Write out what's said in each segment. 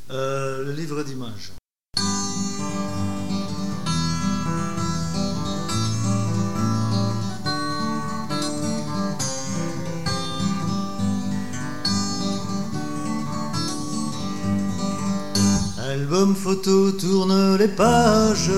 Le livre d'images. Album photo tourne les pages,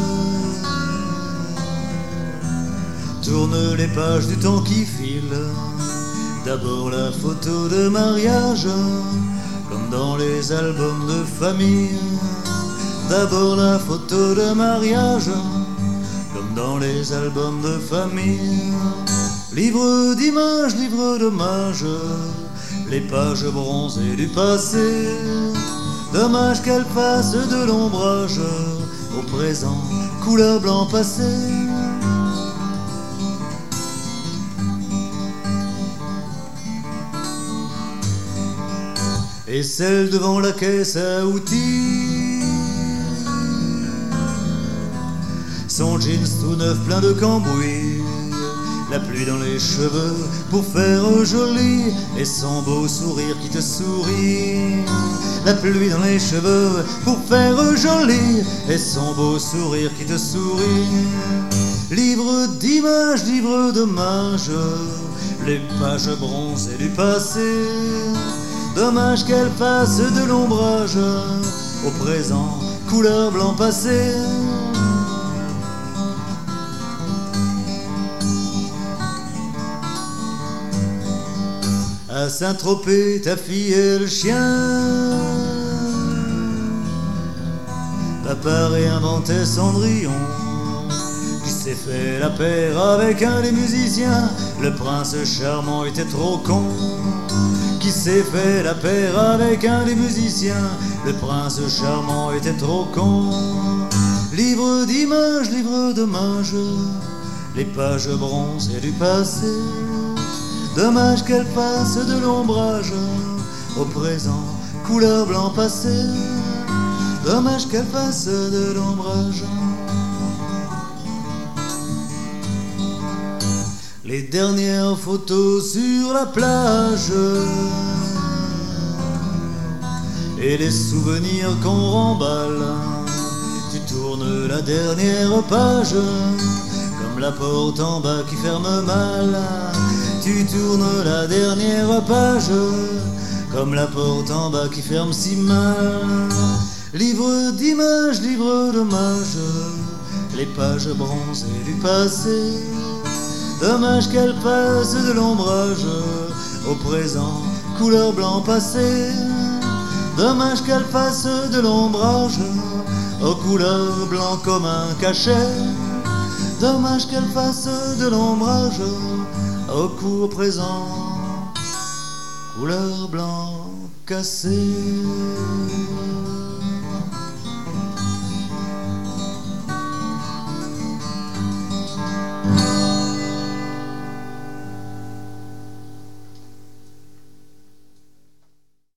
tourne les pages du temps qui file. D'abord la photo de mariage, comme dans les albums de famille. D'abord la photo de mariage, comme dans les albums de famille. Livre d'images, livre d'hommages, les pages bronzées du passé. Dommage qu'elle fasse de l'ombrage au présent, couleur blanc passé. Et celle devant la caisse à outils, son jeans tout neuf plein de cambouis, la pluie dans les cheveux pour faire joli, et son beau sourire qui te sourit. La pluie dans les cheveux pour faire joli, et son beau sourire qui te sourit. Livre d'images, livre d'hommages, les pages bronzées du passé. Dommage qu'elle fasse de l'ombrage au présent, couleur blanc passé. À Saint-Tropez, ta fille et le chien, papa réinventait Cendrillon, qui s'est fait la paire avec un des musiciens. Le prince charmant était trop con, qui s'est fait la paire avec un des musiciens. Le prince charmant était trop con. Livre d'images, livre d'hommages, les pages bronzées du passé. Dommage qu'elle fasse de l'ombrage au présent, couleur blanc passé. Dommage qu'elle fasse de l'ombrage. Les dernières photos sur la plage et les souvenirs qu'on remballe. Tu tournes la dernière page comme la porte en bas qui ferme mal. Tu tournes la dernière page comme la porte en bas qui ferme si mal. Livre d'images, livre d'hommages, les pages bronzées du passé. Dommage qu'elle fasse de l'ombrage au présent, couleur blanc passé. Dommage qu'elle fasse de l'ombrage aux couleurs blanc comme un cachet. Dommage qu'elle fasse de l'ombrage au cours présent, couleur blanc cassé.